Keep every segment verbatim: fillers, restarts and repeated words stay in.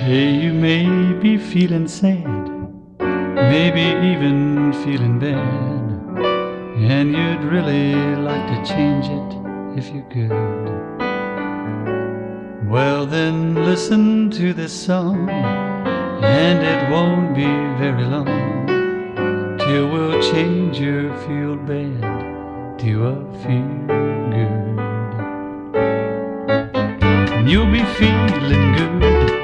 Hey, you may be feeling sad, maybe even feeling bad, and you'd really like to change it if you could. Well, then listen to this song, and it won't be very long till we'll change your feel bad to a feel good. And you'll be feeling good,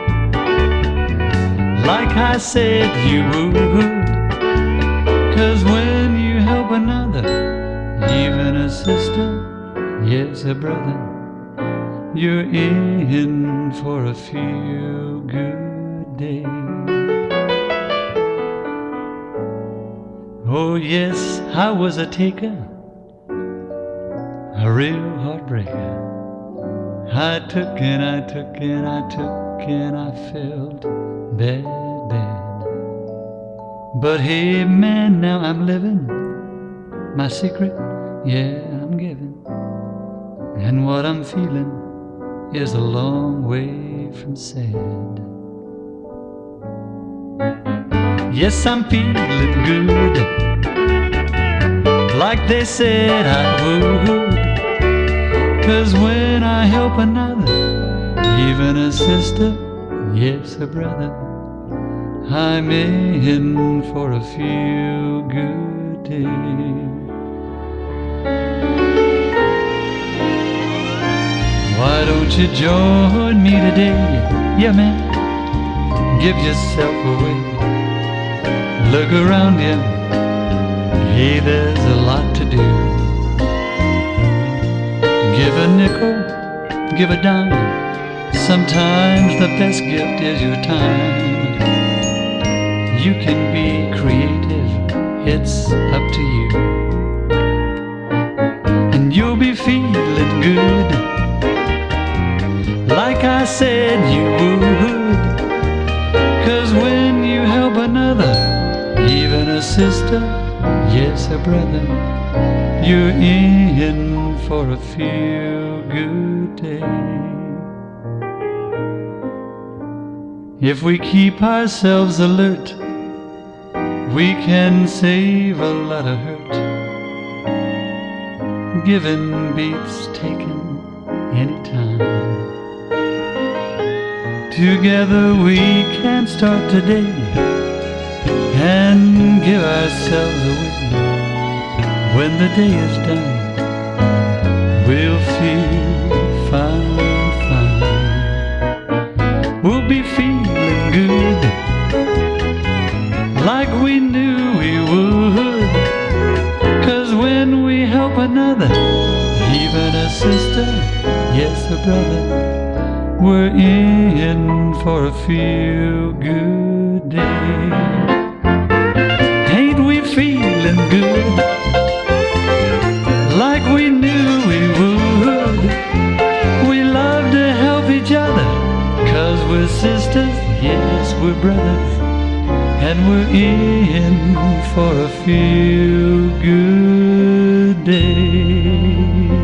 like I said you would. 'Cause when you help another, even a sister, yes, a brother, you're in for a feel good day. Oh yes, I was a taker, a real heartbreaker. I took and I took and I took and I felt bad, bad. But hey man, now I'm living my secret, yeah, I'm giving. And what I'm feeling is a long way from sad. Yes, I'm feeling good, like they said I would. 'Cause when I help another, even a sister, yes, a brother, I'm in for a feel good day. Why don't you join me today? Yeah, man, give yourself away. Look around you, hey, there's a lot to do. Give a nickel, give a dime. Sometimes the best gift is your time. You can be creative, it's up to you. And you'll be feeling good, like I said you would. 'Cause when you help another, even a sister, yes, a brother, you're in for a feel good day. If we keep ourselves alert, we can save a lot of hurt. Giving beats taken anytime. Together we can start today and give ourselves away. When the day is done, we'll feel fine, fine. We'll be feeling good, like we knew we would. 'Cause when we help another, even a sister, yes, a brother, we're in for a feel good day. Ain't we feeling good, like we knew we would? We love to help each other, 'cause we're sisters, yes, we're brothers, and we're in for a feel good day.